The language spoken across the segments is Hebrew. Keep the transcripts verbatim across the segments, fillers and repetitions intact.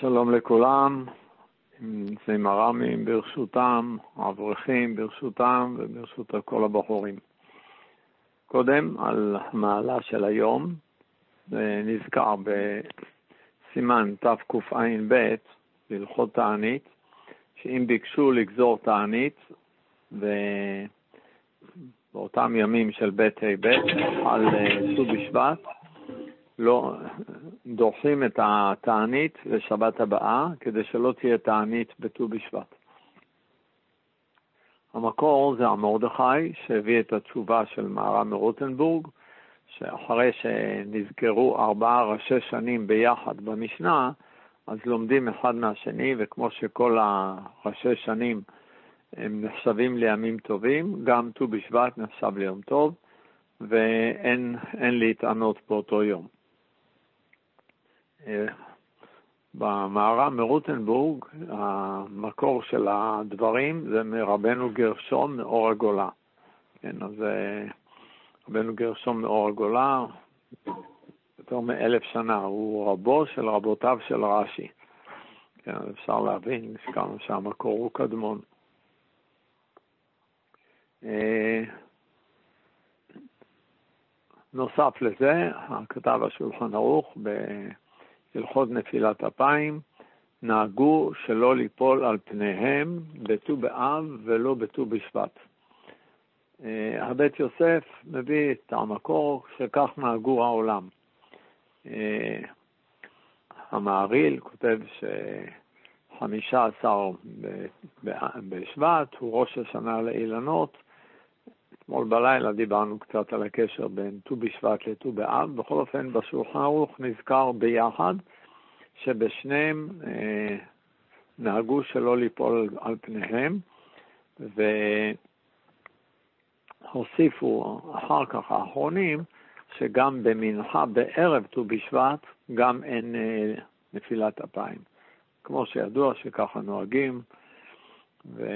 שלום לכולם, נמצאים הרמים ברשותם, האברכים ברשותם וברשות כל הבחורים. קודם על המעלה של היום, נזכר בסימן תקע"ב בהלכות תענית, שאם ביקשו לגזור תענית ובאותם ימים של בית היבט על ט"ו בשבט, לא דוחים את התענית לשבת הבאה, כדי שלא תהיה תענית בט"ו בשבט. המקור זה המרדכי שהביא את התשובה של מהר"ם מרוטנבורג, שאחרי שנזכרו ארבעה ראשי שנים ביחד במשנה, אז לומדים אחד מהשני, וכמו שכל הראשי שנים הם נחשבים לימים טובים, גם ט"ו בשבט נחשב ליום טוב, ואין אין להתענות באותו יום. במהר"ם מרוטנבורג, המקור של הדברים זה מרבנו גרשום מאור הגולה. כן, אז רבנו גרשום מאור הגולה, יותר מאלף שנה, הוא רבו של רבותיו של רש"י. כן, אפשר להבין שכמה שהמקור הוא קדמון. נוסף לזה, כתב השולחן ערוך בהלכות נפילת אפיים, נהגו שלא ליפול על פניהם בט"ו באב ולא בט"ו בשבט. הבית יוסף מביא את המקור שכך נהגו העולם. המעריל כותב שחמישה עשר בשבט הוא ראש השנה לאילנות. אתמול בלילה דיברנו קצת על הקשר בין ט"ו בשבט לט"ו באב. בכל אופן בשולחן ערוך נזכר ביחד שבשניהם אה, נהגו שלא ליפול על פניהם, והוסיפו אחר כך האחרונים שגם במנחה בערב ט"ו בשבט גם אין אה, נפילת אפיים. כמו שידוע שככה נוהגים, ו...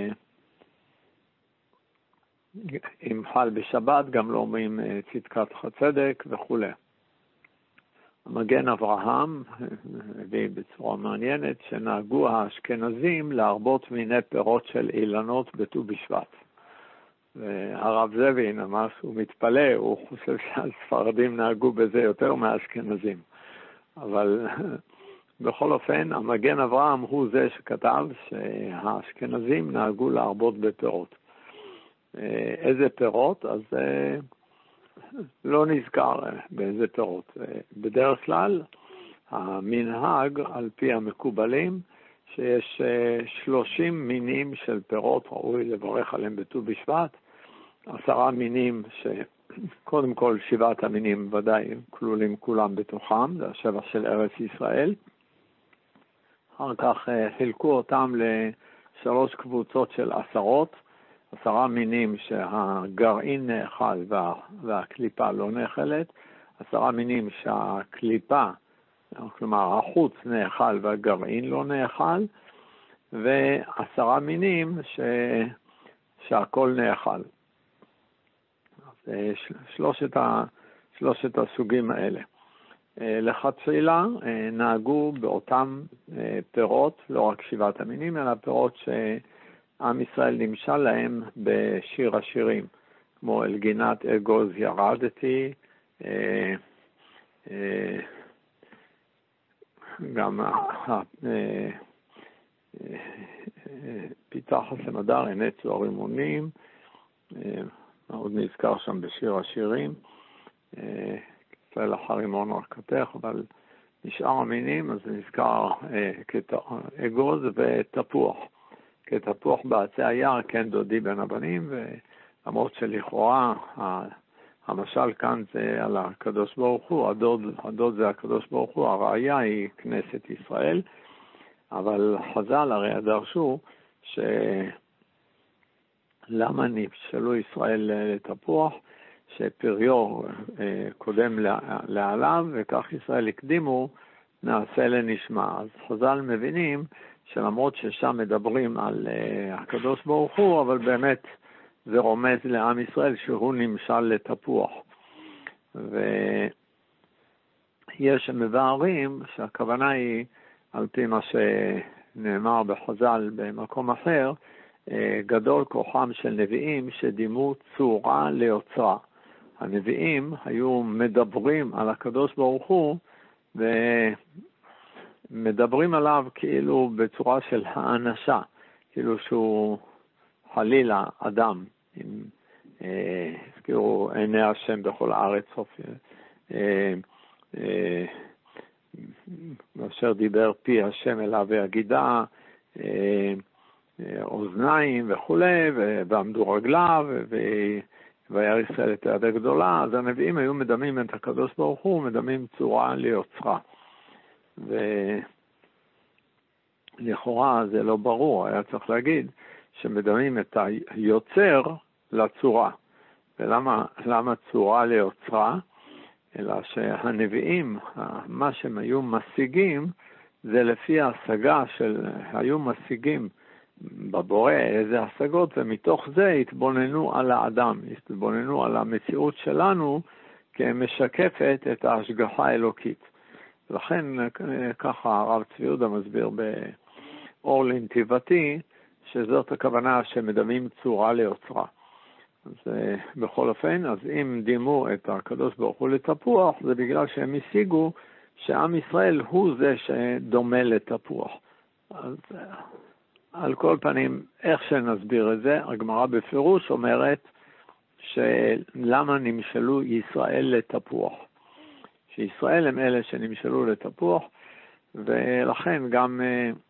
אם חל בשבת, גם לא אומרים צדקת חצדק וכו'. המגן אברהם הביא בצורה מעניינת שנהגו האשכנזים להרבות מיני פירות של אילנות בט"ו בשבט. והרב זבין ממש הוא מתפלא, הוא חושב שהספרדים נהגו בזה יותר מהאשכנזים. אבל בכל אופן, המגן אברהם הוא זה שכתב שהאשכנזים נהגו להרבות בפירות. איזה פירות? אז לא נזכר באיזה פירות. בדרך כלל המנהג על פי המקובלים שיש שלושים מינים של פירות ראוי לברך עליהם בט"ו בשבט, עשרה מינים שקודם כל שבעת המינים ודאי כלולים כולם בתוכם, זה השבע של ארץ ישראל. אחר כך חילקו אותם לשלוש קבוצות של עשרות, עשרה מינים שהגרעין נאכל וה, והקליפה לא נאכלת, עשרה מינים שהקליפה, כלומר החוץ נאכל והגרעין לא נאכל, ועשרה מינים ש, שהכל נאכל. אז שלושת, ה, שלושת הסוגים האלה. לכתחילה נהגו באותם פירות, לא רק שבעת המינים, אלא פירות ש... עם ישראל נמשל להם בשיר השירים, כמו אל גינת אגוז ירדתי, אה, אה, גם אה, אה, אה, פיתח הסמדר, עיני צוהר רימונים, אה, עוד נזכר שם בשיר השירים, אה, ישראל אחר רימון רכתך, אבל נשאר המינים, אז נזכר אה, אגוז ותפוח. כתפוח בעצי היער, כן דודי בין הבנים, ולמרות שלכאורה המשל כאן זה על הקדוש ברוך הוא, הדוד, הדוד זה הקדוש ברוך הוא, הראיה היא כנסת ישראל, אבל חז"ל הרי דרשו שלמה נפשלו ישראל לתפוח, שפריו קודם לעליו, וכך ישראל הקדימו נעשה לנשמע. אז חז"ל מבינים שלמרות ששם מדברים על uh, הקדוש ברוך הוא, אבל באמת זה רומז לעם ישראל שהוא נמשל לתפוח. ויש מבארים שהכוונה היא על פי מה שנאמר בחז"ל במקום אחר, גדול כוחם של נביאים שדימו צורה ליוצרה. הנביאים היו מדברים על הקדוש ברוך הוא, ומדברים עליו כאילו בצורה של האנשה, כאילו שהוא חלילה אדם, עם, אה, הזכירו עיני השם בכל הארץ, סוף, אה, אה, אשר דיבר פי השם אליו והגידה, אה, אוזניים וכולי, ועמדו רגליו, וירא ישראל את היד הגדולה. אז הנביאים היו מדמים את הקדוש ברוך הוא, מדמים צורה ליוצרה. ולכאורה זה לא ברור, היה צריך להגיד שמדמים את היוצר לצורה. ולמה למה צורה ליוצרה? אלא שהנביאים, מה שהם היו משיגים, זה לפי ההשגה של, היו משיגים בבורא איזה השגות, ומתוך זה התבוננו על האדם, התבוננו על המציאות שלנו, כמשקפת את ההשגחה האלוקית. לכן ככה הרב צבי יהודה מסביר באור לנתיבתי, שזאת הכוונה שמדמים צורה ליוצרה. אז בכל אופן, אז אם דימו את הקדוש ברוך הוא לתפוח, זה בגלל שהם השיגו שעם ישראל הוא זה שדומה לתפוח. אז על כל פנים, איך שנסביר את זה, הגמרא בפירוש אומרת שלמה נמשלו ישראל לתפוח. שישראל הם אלה שנמשלו לתפוח, ולכן גם,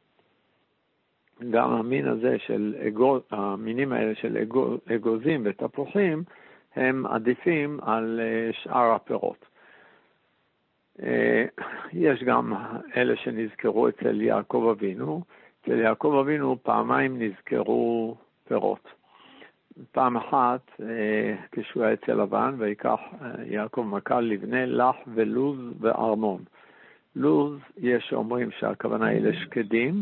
גם המין הזה של אגוז, המינים האלה של אגוז, אגוזים ותפוחים, הם עדיפים על שאר הפירות. יש גם אלה שנזכרו אצל יעקב אבינו, אצל יעקב אבינו פעמיים נזכרו פירות. פעם אחת, כשהוא היה אצל לבן, ויקח יעקב מכה לבנה לח ולוז וארמון. לוז, יש שאומרים שהכוונה היא לשקדים,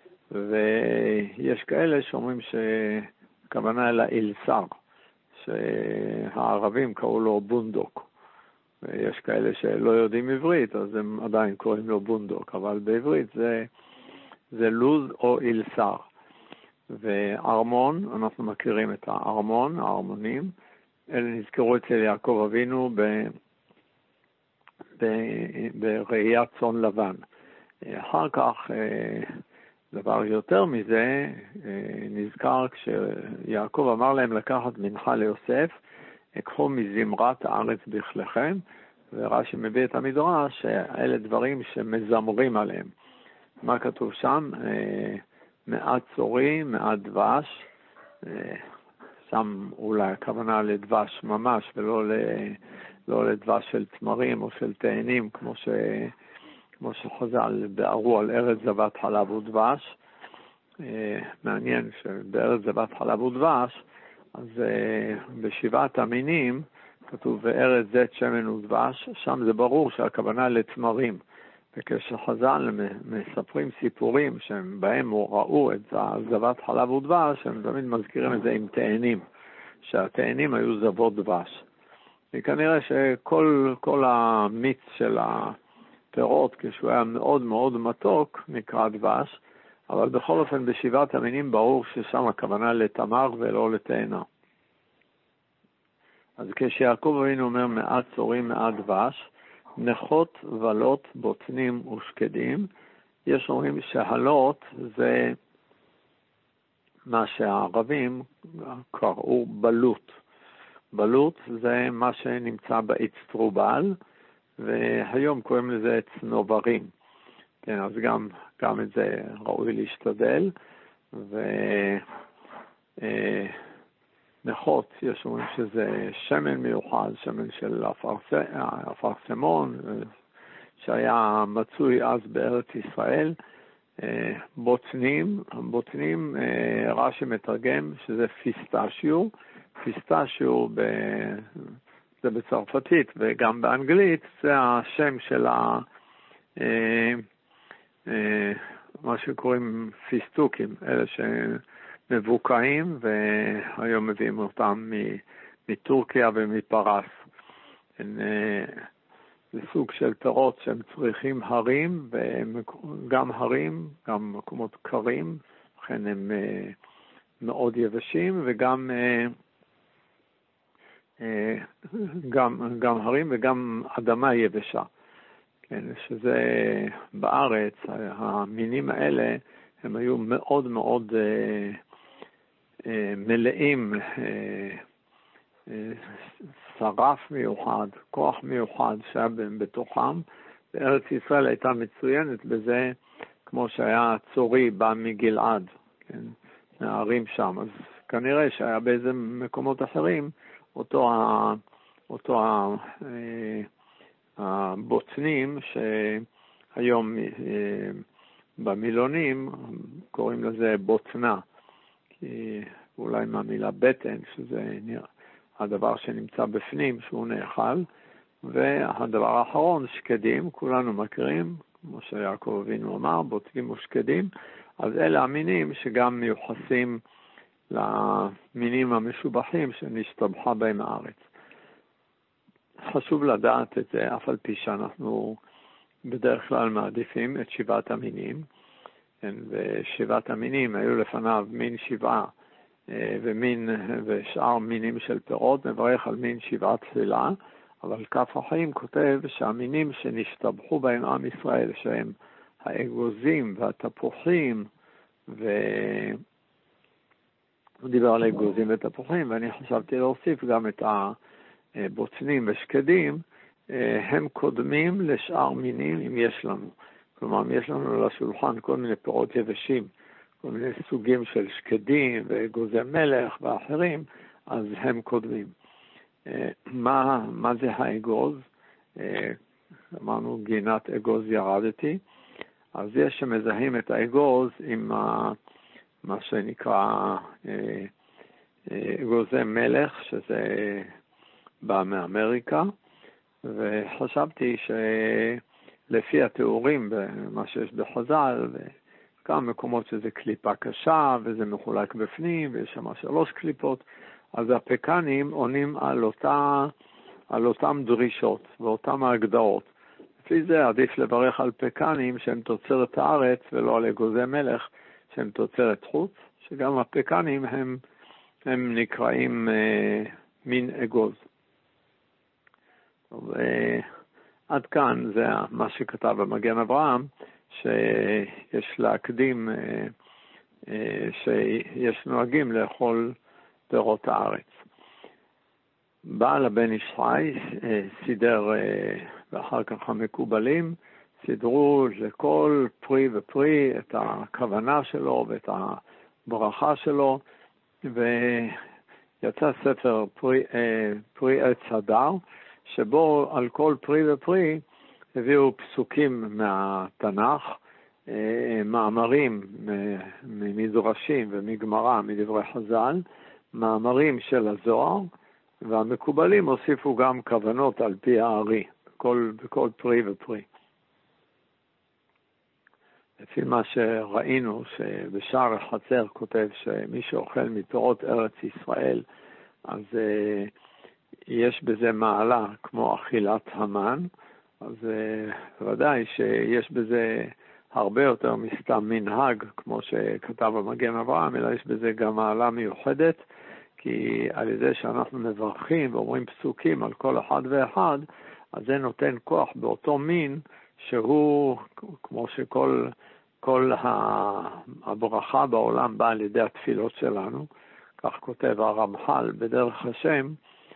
ויש כאלה שאומרים שהכוונה היא לאלסר, שהערבים קראו לו בונדוק. ויש כאלה שלא יודעים עברית, אז הם עדיין קוראים לו בונדוק, אבל בעברית זה, זה לוז או אלסר. וארמון, אנחנו מכירים את הארמון, הארמונים, אלה נזכרו אצל יעקב אבינו ב, ב, בראיית צאן לבן. אחר כך, דבר יותר מזה, נזכר כשיעקב אמר להם לקחת מנחה ליוסף, הקחו מזמרת הארץ בכליכם, ורש"י מביא את המדרש שאלה דברים שמזמרים עליהם. מה כתוב שם? מעט צורי, מעט דבש, שם אולי הכוונה לדבש ממש, ולא לא לדבש של תמרים או של תאנים, כמו, ש, כמו שחז"ל בארו על ארץ זבת חלב ודבש. מעניין שבארץ זבת חלב ודבש, אז בשבעת המינים כתוב בארץ זית שמן ודבש, שם זה ברור שהכוונה לתמרים. וכשחז"ל מספרים סיפורים שבהם ראו את זבת חלב ודבש, הם תמיד מזכירים את זה עם תאנים, שהתאנים היו זבות דבש. וכנראה שכל כל המיץ של הפירות, כשהוא היה מאוד מאוד מתוק, נקרא דבש, אבל בכל אופן בשבעת המינים ברור ששם הכוונה לתמר ולא לתאנה. אז כשיעקב אבינו אומר מעט צורים, מעט דבש, נחות ולות, בוטנים ושקדים, יש אומרים שהלות זה מה שהערבים קראו בלות. בלות זה מה שנמצא בעץ טרובל, והיום קוראים לזה צנוברים. כן, אז גם, גם את זה ראוי להשתדל. ונחות, יש אומרים שזה שמן מיוחד, שמן של אפרסמון, שהיה מצוי אז בארץ ישראל. בוטנים, בוטנים, רש"י מתרגם שזה פיסטשיו, פיסטשיו ב... זה בצרפתית וגם באנגלית, זה השם של ה... מה שקוראים פיסטוקים, אלה שמבוקעים, והיום מביאים אותם מטורקיה ומפרס. זה סוג של פירות שהם צריכים הרים, וגם הרים, גם מקומות קרים, לכן הם מאוד יבשים, וגם גם, גם הרים וגם אדמה יבשה. כן, שזה בארץ, המינים האלה, הם היו מאוד מאוד אה, אה, מלאים, אה, אה, שרף מיוחד, כוח מיוחד שהיה בתוכם, וארץ ישראל הייתה מצוינת בזה, כמו שהיה צורי בא מגלעד, כן, מהערים שם. אז כנראה שהיה באיזה מקומות אחרים, אותו, ה, אותו ה, אה, הבוצנים שהיום אה, במילונים קוראים לזה בוצנה, כי אולי מהמילה בטן, שזה הדבר שנמצא בפנים, שהוא נאכל, והדבר האחרון, שקדים, כולנו מכירים, כמו שיעקב אבינו אמר, בוצנים ושקדים, אז אלה המינים שגם מיוחסים למינים המשובחים שנשתבחה בהם הארץ. חשוב לדעת את זה, אף על פי שאנחנו בדרך כלל מעדיפים את שבעת המינים, ושבעת המינים היו לפניו מין שבעה ומין ושאר מינים של פירות, מברך על מין שבעה תפילה, אבל כף החיים כותב שהמינים שנשתבחו בהם עם ישראל, שהם האגוזים והתפוחים, והוא דיבר על האגוזים ותפוחים, ואני חשבתי להוסיף גם את הבוצנים ושקדים, הם קודמים לשאר מינים אם יש לנו. כלומר, אם יש לנו לשולחן כל מיני פירות יבשים, כל מיני סוגים של שקדים ואגוזי מלך ואחרים, אז הם קודמים. מה, מה זה האגוז? אמרנו גינת אגוז ירדתי, אז יש שמזהים את האגוז עם ה, מה שנקרא אגוזי מלך, שזה בא מאמריקה, וחשבתי שלפי התיאורים במה שיש בחז"ל, וכמה מקומות שזה קליפה קשה, וזה מחולק בפנים, ויש שם שלוש קליפות, אז הפקנים עונים על, אותה, על אותם דרישות ואותם ההגדרות. לפי זה עדיף לברך על פקנים שהם תוצרת הארץ, ולא על אגוזי מלך שהם תוצרת חוץ, שגם הפקנים הם, הם נקראים אה, מין אגוז. ועד כאן זה מה שכתב במגן אברהם, שיש להקדים, שיש נוהגים לאכול פירות הארץ. בעל הבן איש חי סידר, ואחר כך המקובלים סידרו לכל פרי ופרי את הכוונה שלו ואת הברכה שלו, ויצא ספר פרי, פרי עץ הדר, שבו על כל פרי ופרי הביאו פסוקים מהתנ"ך, מאמרים ממדרשים ומגמרא, מדברי חז"ל, מאמרים של הזוהר, והמקובלים הוסיפו גם כוונות על פי הארי, בכל, בכל פרי ופרי. לפי מה שראינו, שבשער החצר כותב שמי שאוכל מפירות ארץ ישראל, אז יש בזה מעלה כמו אכילת המן, אז ודאי שיש בזה הרבה יותר מסתם מנהג, כמו שכתב במגן אברהם, אלא יש בזה גם מעלה מיוחדת, כי על ידי שאנחנו מברכים ואומרים פסוקים על כל אחד ואחד, אז זה נותן כוח באותו מין, שהוא, כמו שכל כל הברכה בעולם באה על ידי התפילות שלנו, כך כותב הרמח"ל בדרך השם,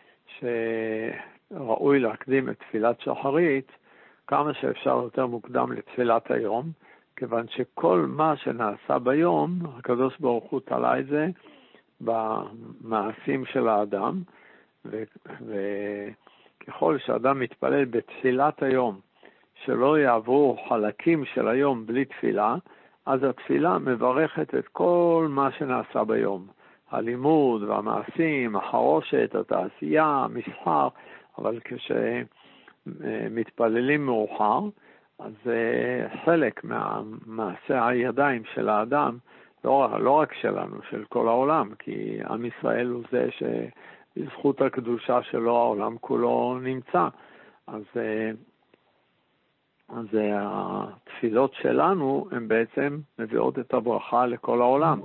שראוי להקדים את תפילת שחרית כמה שאפשר יותר מוקדם לתפילת היום, כיוון שכל מה שנעשה ביום, הקדוש ברוך הוא תלה את זה במעשים של האדם, וככל שאדם מתפלל בתפילת היום, שלא יעברו חלקים של היום בלי תפילה, אז התפילה מברכת את כל מה שנעשה ביום. הלימוד והמעשים, החרושת, התעשייה, המסחר, אבל כשמתפללים מאוחר, אז חלק מהמעשה הידיים של האדם, לא, לא רק שלנו, של כל העולם, כי עם ישראל הוא זה שבזכות הקדושה שלו העולם כולו נמצא. אז אז התפילות שלנו הן בעצם מביאות את הברכה לכל העולם.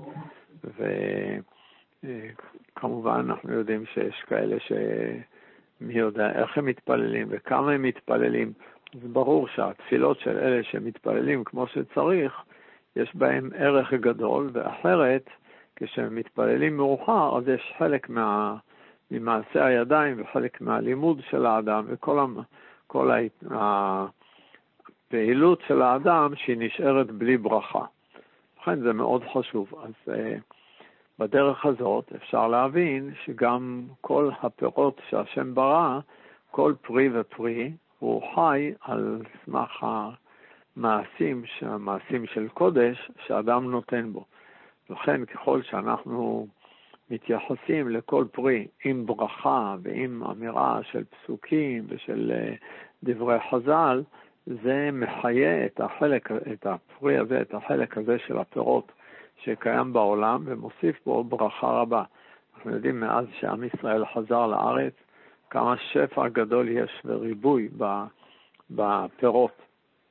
וכמובן אנחנו יודעים שיש כאלה שמי יודע איך הם מתפללים וכמה הם מתפללים. אז ברור שהתפילות של אלה שמתפללים כמו שצריך, יש בהם ערך גדול, ואחרת כשהם מתפללים מאוחר, אז יש חלק מה, ממעשה הידיים וחלק מהלימוד של האדם וכל המ, כל ה... פעילות של האדם שהיא נשארת בלי ברכה. לכן זה מאוד חשוב. אז uh, בדרך הזאת אפשר להבין שגם כל הפירות שהשם ברא, כל פרי ופרי, הוא חי על סמך המעשים, המעשים של קודש שאדם נותן בו. לכן ככל שאנחנו מתייחסים לכל פרי עם ברכה ועם אמירה של פסוקים ושל uh, דברי חז"ל, זה מחיה את החלק, את הפרי הזה, את החלק הזה של הפירות שקיים בעולם, ומוסיף בו ברכה רבה. אנחנו יודעים מאז שעם ישראל חזר לארץ, כמה שפע גדול יש וריבוי בפירות.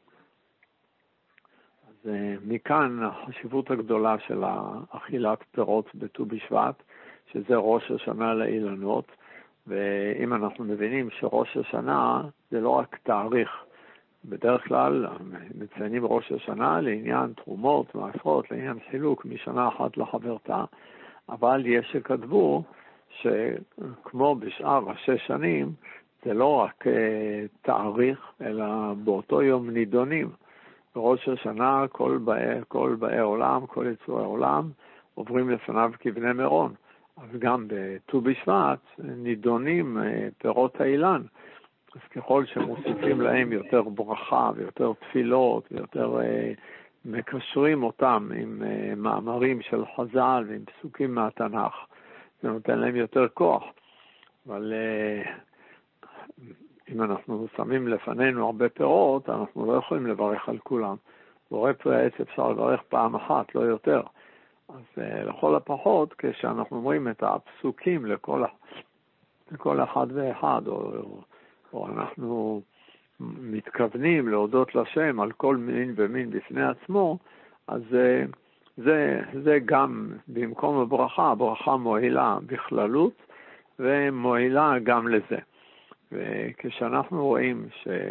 אז מכאן החשיבות הגדולה של אכילת פירות בט"ו בשבט, שזה ראש השנה לאילנות, ואם אנחנו מבינים שראש השנה זה לא רק תאריך, בדרך כלל מציינים ראש השנה לעניין תרומות, מעשרות, לעניין חילוק משנה אחת לחברתה, אבל יש שכתבו שכמו בשאר ראשי שנים, זה לא רק תאריך, אלא באותו יום נידונים. בראש השנה כל באי, כל באי עולם, כל יצורי העולם, עוברים לפניו כבני מירון. אז גם בט"ו בשבט נידונים פירות האילן. אז ככל שמוסיפים להם יותר ברכה ויותר תפילות ויותר אה, מקשרים אותם עם אה, מאמרים של חז"ל ועם פסוקים מהתנ"ך, זה נותן להם יותר כוח. אבל אה, אם אנחנו שמים לפנינו הרבה פירות, אנחנו לא יכולים לברך על כולם. בורא פרי העץ אפשר לברך פעם אחת, לא יותר. אז אה, לכל הפחות, כשאנחנו אומרים את הפסוקים לכל, לכל אחד ואחד, או... או או אנחנו מתכוונים להודות לשם על כל מין ומין בפני עצמו, אז זה, זה, זה גם במקום הברכה, הברכה מועילה בכללות, ומועילה גם לזה. וכשאנחנו רואים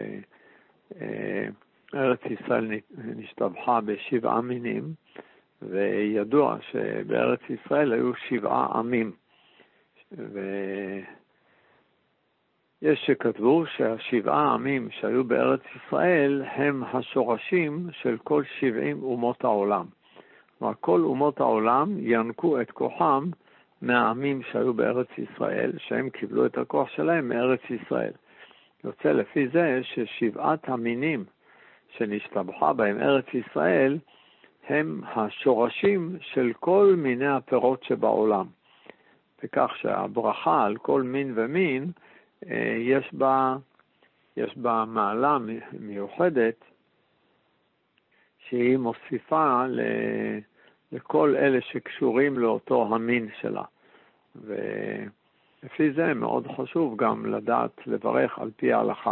שארץ ישראל נשתבחה בשבעה מינים, וידוע שבארץ ישראל היו שבעה עמים, ו... יש שכתבו שהשבעה עמים שהיו בארץ ישראל הם השורשים של כל שבעים אומות העולם. כלומר, כל אומות העולם ינקו את כוחם מהעמים שהיו בארץ ישראל, שהם קיבלו את הכוח שלהם מארץ ישראל. יוצא לפי זה ששבעת המינים שנשתבחה בהם ארץ ישראל, הם השורשים של כל מיני הפירות שבעולם. וכך שהברכה על כל מין ומין, יש בה, יש בה מעלה מיוחדת שהיא מוסיפה לכל אלה שקשורים לאותו המין שלה. ולפי זה מאוד חשוב גם לדעת לברך על פי ההלכה.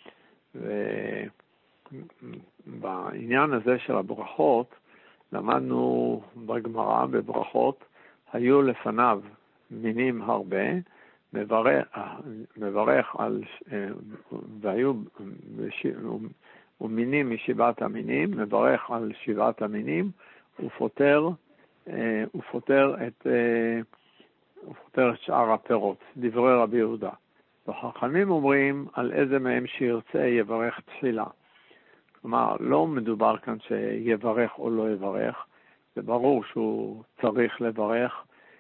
ובעניין הזה של הברכות, למדנו בגמרא בברכות, היו לפניו מינים הרבה, מברך, מברך על, והיו ומינים משבעת המינים, מברך על שבעת המינים, ופותר, ופותר את, ופותר את שאר הפירות, דברי רבי יהודה. וחכמים אומרים על איזה מהם שירצה יברך תחילה. כלומר, לא מדובר כאן שיברך או לא יברך, זה ברור שהוא צריך לברך,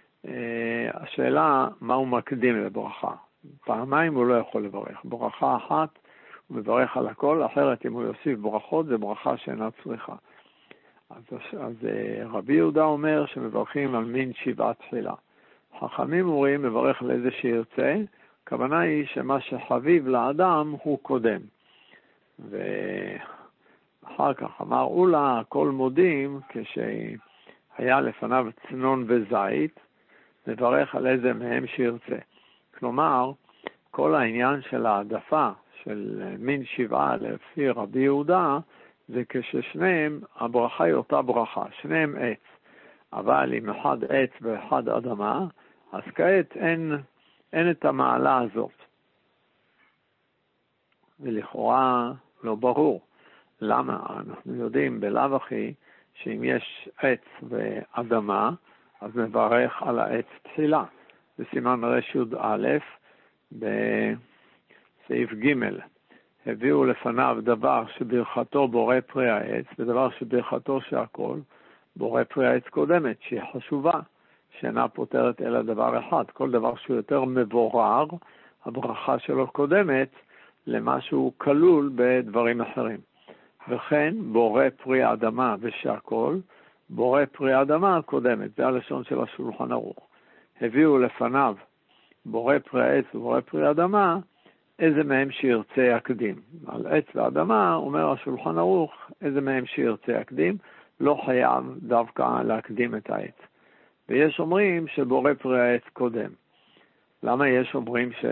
השאלה מה הוא מקדים לברכה. פעמיים הוא לא יכול לברך. ברכה אחת הוא מברך על הכל, אחרת אם הוא יוסיף ברכות זה ברכה שאינה צריכה. אז, אז רבי יהודה אומר שמברכים על מין שבעה תחילה. חכמים אומרים מברך על איזה שירצה, הכוונה היא שמה שחביב לאדם הוא קודם. ואחר כך אמר אולה כל מודים כשהיה לפניו צנון וזית, מברך על איזה מהם שירצה. כלומר, כל העניין של העדפה של מין שבעה לפי רבי יהודה, זה כששניהם, הברכה היא אותה ברכה, שניהם עץ. אבל אם אחד עץ ואחד אדמה, אז כעת אין, אין את המעלה הזאת. ולכאורה לא ברור. למה? אנחנו יודעים בלאו הכי שאם יש עץ ואדמה, אז מברך על העץ תחילה. בסימן רש יוד א' בסעיף ג' הביאו לפניו דבר שברכתו בורא פרי העץ, ודבר שברכתו שהכל בורא פרי העץ קודמת, שהיא חשובה, שאינה פותרת אלא דבר אחד. כל דבר שהוא יותר מבורר, הברכה שלו קודמת למשהו כלול בדברים אחרים. וכן בורא פרי האדמה ושהכל, בורא פרי האדמה קודמת. זה הלשון של השולחן ערוך. הביאו לפניו בורא פרי העץ ובורא פרי האדמה, איזה מהם שירצה יקדים. על עץ ואדמה אומר השולחן ערוך, איזה מהם שירצה יקדים, לא חייב דווקא להקדים את העץ. ויש אומרים שבורא פרי העץ קודם. למה יש אומרים ש...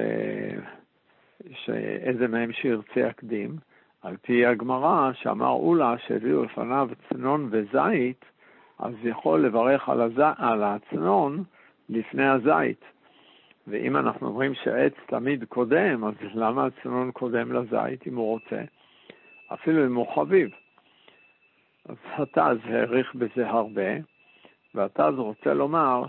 שאיזה מהם שירצה יקדים? על פי הגמרא שאמר אולה שהביאו לפניו צנון וזית, אז יכול לברך על, הז... על הצנון לפני הזית. ואם אנחנו אומרים שעץ תמיד קודם, אז למה הצנון קודם לזית אם הוא רוצה? אפילו אם הוא חביב. אז התז העריך בזה הרבה, והתז רוצה לומר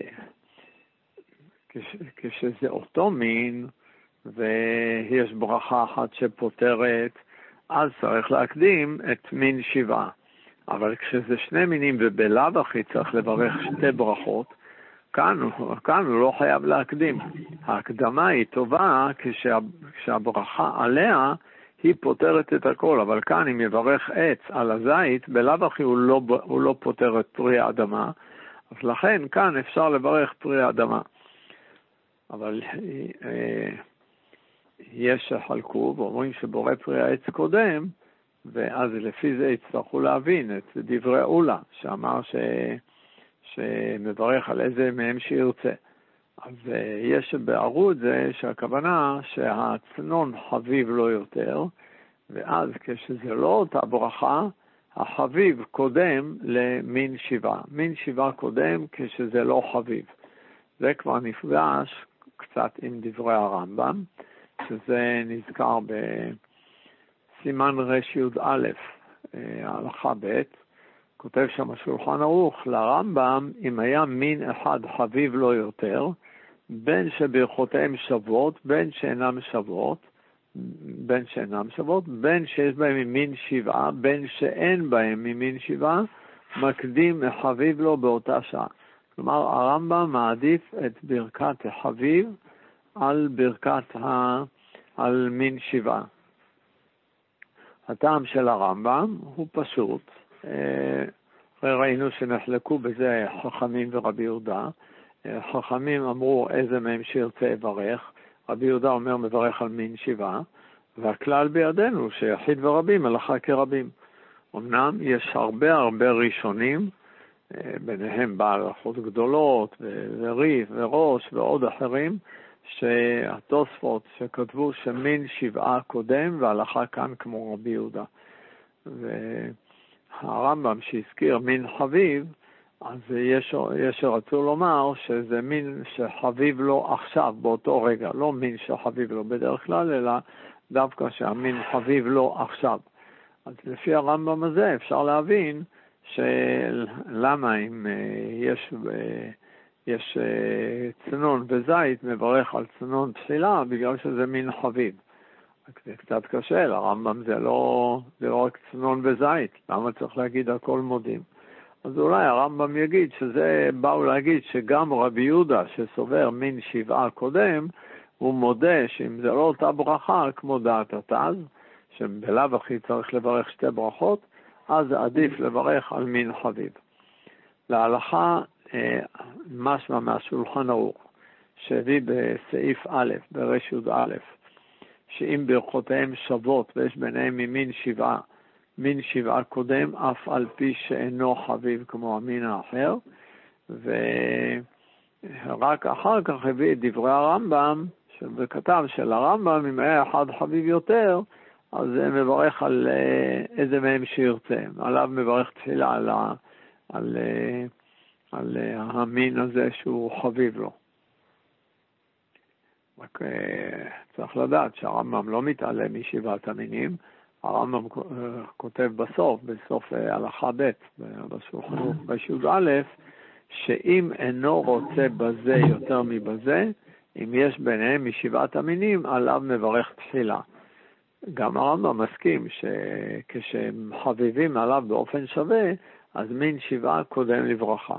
שכשזה אותו מין, ויש ברכה אחת שפותרת, אז צריך להקדים את מין שבעה. אבל כשזה שני מינים ובלאו הכי צריך לברך שתי ברכות, כאן, כאן הוא לא חייב להקדים. ההקדמה היא טובה כשה, כשהברכה עליה היא פותרת את הכל, אבל כאן אם יברך עץ על הזית, בלאו הכי הוא לא, הוא לא פותר את פרי האדמה, אז לכן כאן אפשר לברך פרי האדמה. אבל אה, יש שחלקו ואומרים שבורא פרי העץ קודם, ואז לפי זה יצטרכו להבין את דברי אולה, שאמר ש... שמברך על איזה מהם שירצה. אז יש בערות זה שהכוונה שהצנון חביב לא יותר, ואז כשזה לא אותה ברכה, החביב קודם למין שבעה. מין שבעה קודם כשזה לא חביב. זה כבר נפגש קצת עם דברי הרמב"ם, שזה נזכר בסימן רש יוד א', הלכה ב', כותב שם השולחן ערוך לרמב"ם, אם היה מין אחד חביב לא יותר, בין שברכותיהם שוות, בין שאינם שוות, בין שאינם שוות, בין שיש בהם מין שבעה, בין שאין בהם ממין שבעה, מקדים החביב לו באותה שעה. כלומר, הרמב"ם מעדיף את ברכת החביב על ברכת ה... על מין שבעה. הטעם של הרמב"ם הוא פשוט, ראינו שנחלקו בזה חכמים ורבי יהודה. חכמים אמרו איזה מהם שירצה יברך, רבי יהודה אומר מברך על מין שבעה, והכלל בידינו שיחיד ורבים הלכה כרבים. אמנם יש הרבה הרבה ראשונים, ביניהם בעל הלכות גדולות וריף וראש ועוד אחרים, שהתוספות שכתבו שמין שבעה קודם והלכה כאן כמו רבי יהודה. והרמב"ם שהזכיר מין חביב, אז יש, יש שרצו לומר שזה מין שחביב לו עכשיו באותו רגע, לא מין שחביב לו בדרך כלל, אלא דווקא שהמין חביב לו עכשיו. אז לפי הרמב"ם הזה אפשר להבין שלמה אם יש, יש צנון וזית מברך על צנון תחילה, בגלל שזה מין חביב. זה קצת קשה, לרמב"ם זה לא, זה לא רק צנון וזית, למה צריך להגיד הכל מודים? אז אולי הרמב"ם יגיד שזה, באו להגיד שגם רבי יהודה שסובר מין שבעה קודם, הוא מודה שאם זה לא אותה ברכה כמו דעת התז, שבלאו הכי צריך לברך שתי ברכות, אז עדיף לברך על מין חביב. להלכה משמע מהשולחן ערוך, שהביא בסעיף א', ברש יוד א', שאם ברכותיהם שוות ויש ביניהם ממין שבעה, מין שבעה קודם, אף על פי שאינו חביב כמו המין האחר, ורק אחר כך הביא את דברי הרמב"ם, וכתב של הרמב"ם, אם היה אחד חביב יותר, אז מברך על איזה מהם שירצה. עליו מברך תפילה על, על, על המין הזה שהוא חביב לו. רק צריך לדעת שהרמב"ם לא מתעלם משבעת המינים, הרמב"ם כותב בסוף, בסוף הלכה ב' בשולחן ערוך בי"א, שאם אינו רוצה בזה יותר מבזה, אם יש ביניהם משבעת המינים, עליו מברך תחילה. גם הרמב"ם מסכים שכשהם חביבים עליו באופן שווה, אז מין שבעה קודם לברכה.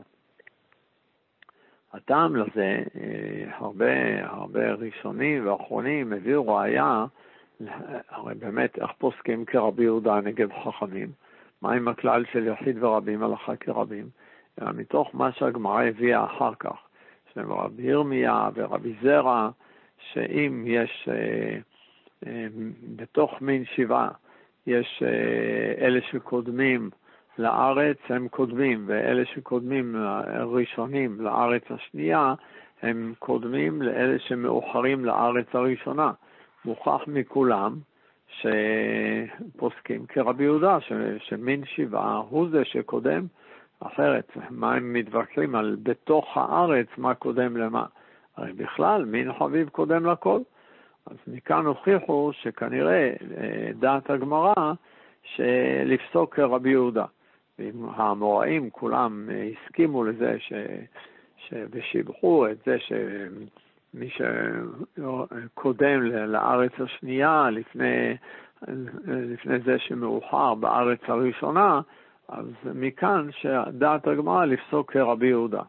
הטעם לזה, הרבה, הרבה ראשונים ואחרונים הביאו ראיה, הרי באמת איך פוסקים כרבי יהודה נגד חכמים, מה עם הכלל של יחיד ורבים הלכה כרבים, מתוך מה שהגמרא הביאה אחר כך, שרבי ירמיה ורבי זרע, שאם יש אה, אה, בתוך מין שבעה, יש אה, אלה שקודמים לארץ הם קודמים, ואלה שקודמים ראשונים לארץ השנייה, הם קודמים לאלה שמאוחרים לארץ הראשונה. מוכח מכולם שפוסקים כרבי יהודה, ש, שמין שבעה הוא זה שקודם, אחרת, מה הם מתווכחים על בתוך הארץ, מה קודם למה? הרי בכלל, מין חביב קודם לכל. אז מכאן הוכיחו שכנראה דעת הגמרא שלפסוק כרבי יהודה. והאמוראים כולם הסכימו לזה ש... ש... ושיבחו את זה שמי שקודם לארץ השנייה, לפני, לפני זה שמאוחר בארץ הראשונה, אז מכאן שדעת הגמרא לפסוק כרבי יהודה.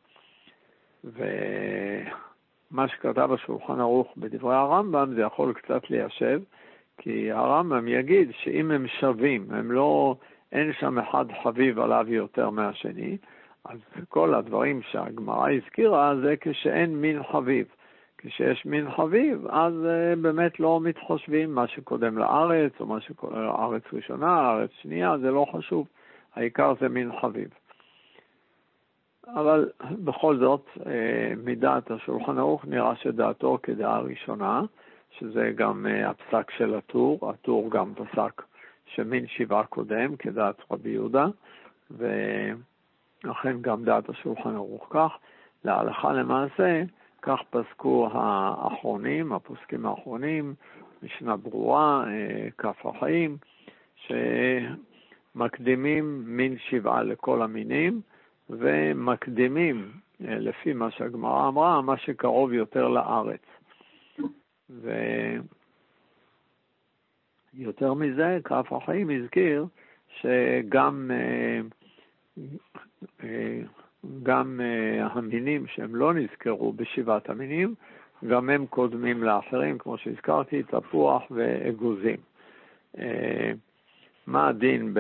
ומה שכתב השולחן ערוך בדברי הרמב"ם זה יכול קצת ליישב, כי הרמב"ם יגיד שאם הם שווים, הם לא, אין שם אחד חביב עליו יותר מהשני, אז כל הדברים שהגמרא הזכירה זה כשאין מין חביב. כשיש מין חביב, אז באמת לא מתחשבים מה שקודם לארץ, או מה שקודם לארץ ראשונה, לארץ שנייה, זה לא חשוב. העיקר זה מין חביב. אבל בכל זאת, מדעת השולחן ערוך נראה שדעתו כדעה ראשונה, שזה גם הפסק של הטור, הטור גם פסק שמין שבעה קודם, כדעת רבי יהודה, ולכן גם דעת השולחן ערוך כך. להלכה למעשה, כך פסקו האחרונים, הפוסקים האחרונים, משנה ברורה, כף החיים, שמקדימים מין שבעה לכל המינים, ומקדימים, לפי מה שהגמרא אמרה, מה שקרוב יותר לארץ. ויותר מזה, כף החיים הזכיר שגם גם המינים שהם לא נזכרו בשבעת המינים, גם הם קודמים לאחרים, כמו שהזכרתי, תפוח ואגוזים. מה הדין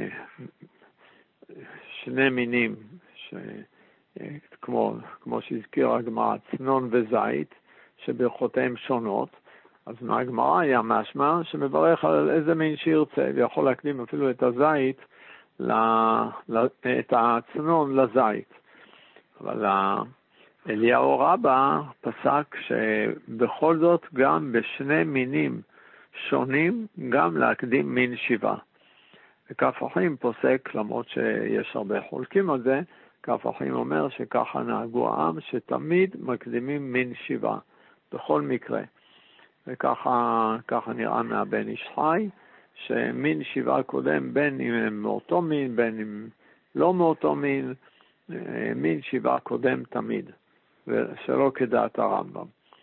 בשני מינים, ש... כמו, כמו שהזכיר הגמרא, צנון וזית, שברכותיהם שונות, אז מהגמרא היה משמע שמברך על איזה מין שירצה, ויכול להקדים אפילו את הזית, ל... את הצנון לזית. אבל אליהו רבא פסק שבכל זאת גם בשני מינים שונים, גם להקדים מין שבעה. וכף החיים פוסק, למרות שיש הרבה חולקים על זה, כף החיים אומר שככה נהגו העם, שתמיד מקדימים מין שבעה, בכל מקרה. וככה ככה נראה מהבן איש חי, שמין שבעה קודם, בין אם הם מאותו מין, בין אם לא מאותו מין, מין שבעה קודם תמיד, ושלא כדעת הרמב"ם.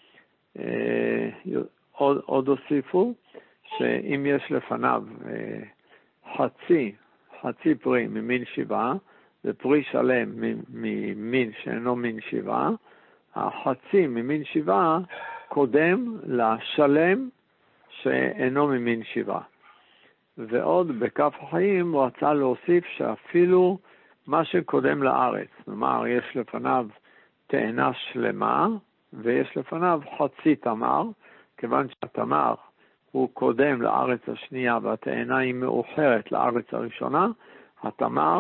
עוד, עוד הוסיפו, שאם יש לפניו חצי, חצי פרי ממין שבעה, ופרי שלם ממין שאינו מין שבעה, החצי ממין שבעה קודם לשלם שאינו ממין שבעה. ועוד בכף החיים הוא רצה להוסיף שאפילו מה שקודם לארץ, כלומר יש לפניו תאנה שלמה ויש לפניו חצי תמר, כיוון שהתמר הוא קודם לארץ השנייה והתאנה היא מאוחרת לארץ הראשונה, התמר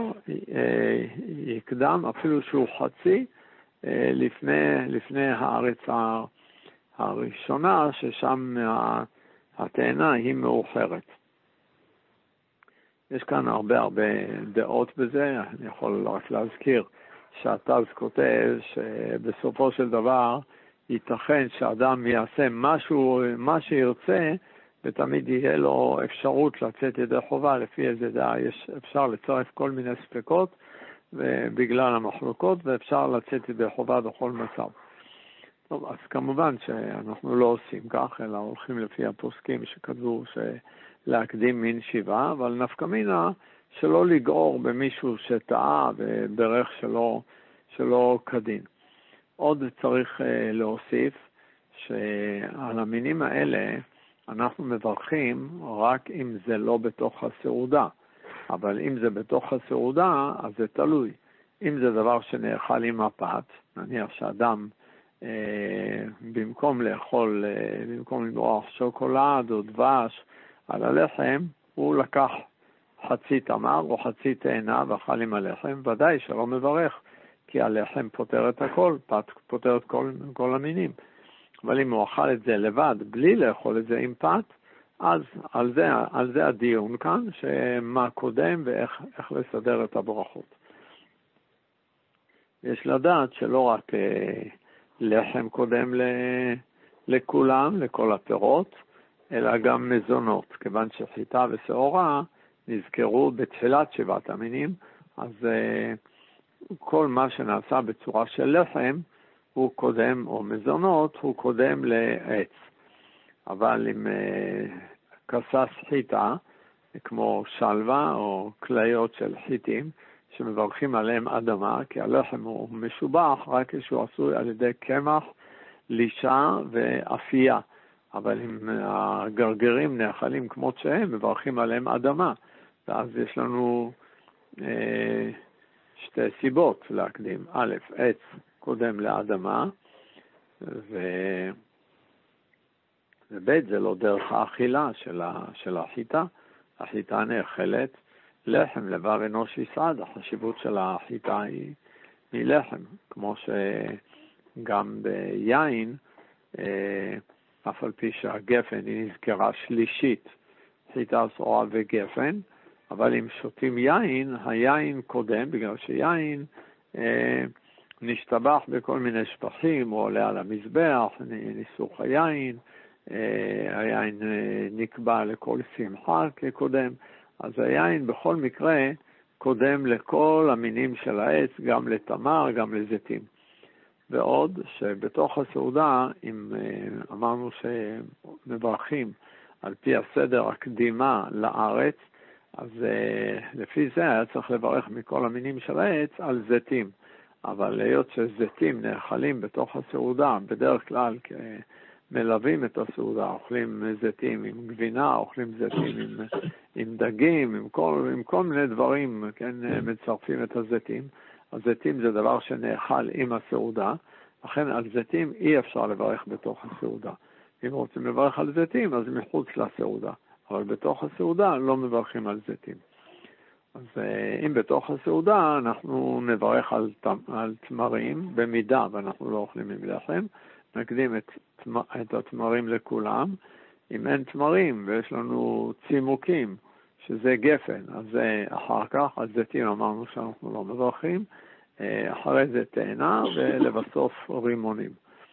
יקדם אפילו שהוא חצי לפני, לפני הארץ הראשונה, ששם התאנה היא מאוחרת. יש כאן הרבה הרבה דעות בזה. אני יכול רק להזכיר שהטז כותב שבסופו של דבר ייתכן שאדם יעשה משהו, מה שירצה, ותמיד יהיה לו אפשרות לצאת ידי חובה. לפי איזה דעה יש, אפשר לצרף כל מיני ספקות בגלל המחלוקות, ואפשר לצאת ידי חובה בכל מצב. טוב, אז כמובן שאנחנו לא עושים כך, אלא הולכים לפי הפוסקים שכתבו להקדים מין שבעה, אבל נפקא מינה שלא לגרור במישהו שטעה וברך שלא, שלא כדין. עוד צריך להוסיף שעל המינים האלה אנחנו מברכים רק אם זה לא בתוך הסעודה. אבל אם זה בתוך הסעודה, אז זה תלוי. אם זה דבר שנאכל עם הפת, נניח שאדם אה, במקום לאכול, אה, במקום למרוח שוקולד או דבש על הלחם, הוא לקח חצי תמר או חצי תאנה ואכל עם הלחם, ודאי שלא מברך, כי הלחם פותר את הכל, פת פותר את כל, כל המינים. אבל אם הוא אכל את זה לבד, בלי לאכול את זה עם פת, אז על זה, על זה הדיון כאן, שמה קודם ואיך איך לסדר את הברכות. יש לדעת שלא רק אה, לחם קודם ל, לכולם, לכל הפירות, אלא גם מזונות, כיוון שחיטה ושעורה נזכרו בתחילת שבעת המינים, אז אה, כל מה שנעשה בצורה של לחם, הוא קודם, או מזונות, הוא קודם לעץ. אבל עם כסס חיטה, כמו שלווה או כליות של חיטים, שמברכים עליהם אדמה, כי הלחם הוא משובח רק כשהוא עשוי על ידי קמח, לישה ואפייה. אבל אם הגרגרים נאכלים כמו שהם, מברכים עליהם אדמה. ואז יש לנו אה, שתי סיבות להקדים. א', עץ קודם לאדמה, ו... וב' זה לא דרך האכילה של, ה... של החיטה. החיטה נאכלת לחם, לבב אנוש יסעד. החשיבות של החיטה היא מלחם, כמו שגם ביין, אף על פי שהגפן היא נזכרה שלישית, חיטה, שעורה וגפן, אבל אם שותים יין, היין קודם, בגלל שיין אה, נשתבח בכל מיני שפחים, הוא עולה על המזבח, ניסוך היין, אה, היין אה, נקבע לכל שמחה כקודם, אז היין בכל מקרה קודם לכל המינים של העץ, גם לתמר, גם לזיתים. ועוד שבתוך הסעודה, אם אמרנו שמברכים על פי הסדר הקדימה לארץ, אז לפי זה היה צריך לברך מכל המינים של העץ על זיתים. אבל היות שזיתים נאכלים בתוך הסעודה, בדרך כלל מלווים את הסעודה, אוכלים זיתים עם גבינה, אוכלים זיתים עם, עם דגים, עם כל, עם כל מיני דברים, כן, מצרפים את הזיתים. הזיתים זה דבר שנאכל עם הסעודה, לכן על זיתים אי אפשר לברך בתוך הסעודה. אם רוצים לברך על זיתים, אז מחוץ לסעודה, אבל בתוך הסעודה לא מברכים על זיתים. אז אם בתוך הסעודה אנחנו נברך על, על תמרים, במידה ואנחנו לא אוכלים עם לחם, נקדים את, את התמרים לכולם. אם אין תמרים ויש לנו צימוקים, שזה גפן, אז אחר כך, על זיתים אמרנו שאנחנו לא מברכים, אחרי זה תאנה ולבסוף רימונים.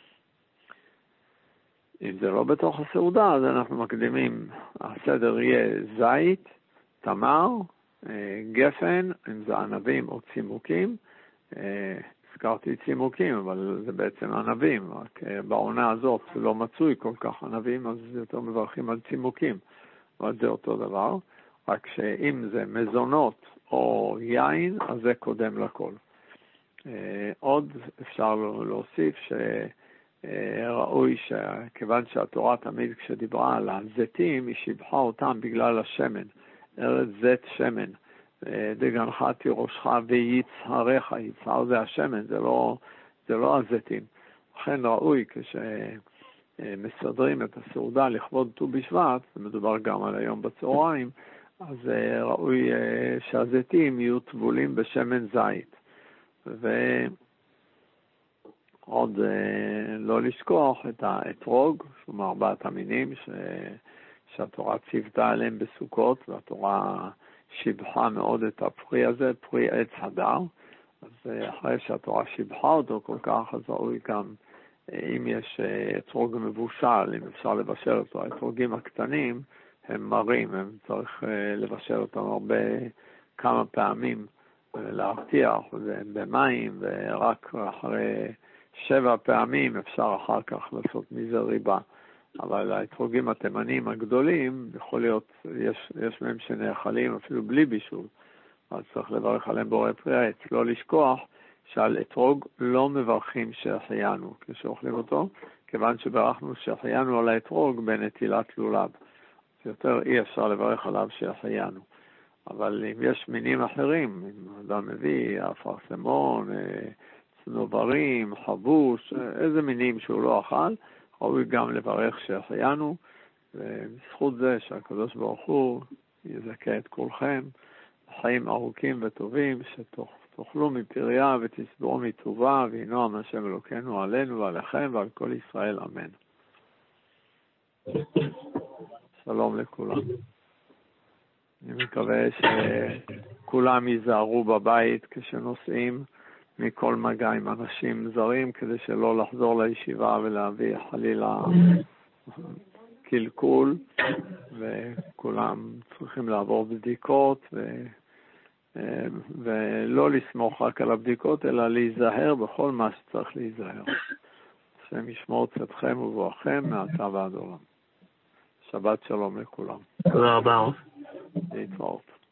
אם זה לא בתוך הסעודה, אז אנחנו מקדימים, הסדר יהיה זית, תמר, גפן, אם זה ענבים או צימוקים. הזכרתי צימוקים, אבל זה בעצם ענבים, רק בעונה הזאת לא מצוי כל כך ענבים, אז יותר מברכים על צימוקים, אבל זה אותו דבר. רק שאם זה מזונות או יין, אז זה קודם לכל. עוד אפשר להוסיף שראוי שכיוון שהתורה תמיד כשדיברה על הזיתים, היא שיבחה אותם בגלל השמן, ארץ זית שמן. דגנך תירושך ויצהריך, יצהר זה השמן, זה לא, זה לא הזיתים. לכן ראוי כשמסדרים את הסעודה לכבוד ט"ו בשבט, מדובר גם על היום בצהריים, אז ראוי שהזיתים יהיו טבולים בשמן זית. עוד לא לשכוח את האתרוג, שהוא מארבעת המינים ש... שהתורה ציוותה עליהם בסוכות, והתורה שיבחה מאוד את הפרי הזה, פרי עץ הדר. אז אחרי שהתורה שיבחה אותו כל כך, אז ראוי גם, אם יש אתרוג מבושל, אם אפשר לבשל אותו, האתרוגים הקטנים הם מרים, הם צריך לבשל אותם הרבה, כמה פעמים, להרתיח במים, ורק אחרי שבע פעמים אפשר אחר כך לעשות מזה ריבה. אבל האתרוגים התימנים הגדולים, יכול להיות, יש, יש מהם שנאכלים אפילו בלי בישול, אז צריך לברך עליהם בורא פרי העץ. לא לשכוח שעל אתרוג לא מברכים שהחיינו כשאוכלים אותו, כיוון שברכנו שהחיינו על האתרוג בנטילת לולב. יותר אי אפשר לברך עליו שהחיינו. אבל אם יש מינים אחרים, אם אדם מביא אפרסמון, צנוברים, חבוש, איזה מינים שהוא לא אכל, ראוי גם לברך שהחיינו, ובזכות זה שהקדוש ברוך הוא יזכה את כולכם, חיים ארוכים וטובים, שתאכלו מפריה ותסברו מטובה, וינועם השם אלוקינו עלינו ועליכם ועל כל ישראל, אמן. שלום לכולם. אני מקווה שכולם ייזהרו בבית כשנוסעים מכל מגע עם אנשים זרים, כדי שלא לחזור לישיבה ולהביא חלילה קלקול, וכולם צריכים לעבור בדיקות, ו... ולא לסמוך רק על הבדיקות, אלא להיזהר בכל מה שצריך להיזהר. השם ישמור צאתכם ובואכם מעתה ועד עולם. שבת שלום לכולם. תודה רבה. להתראות.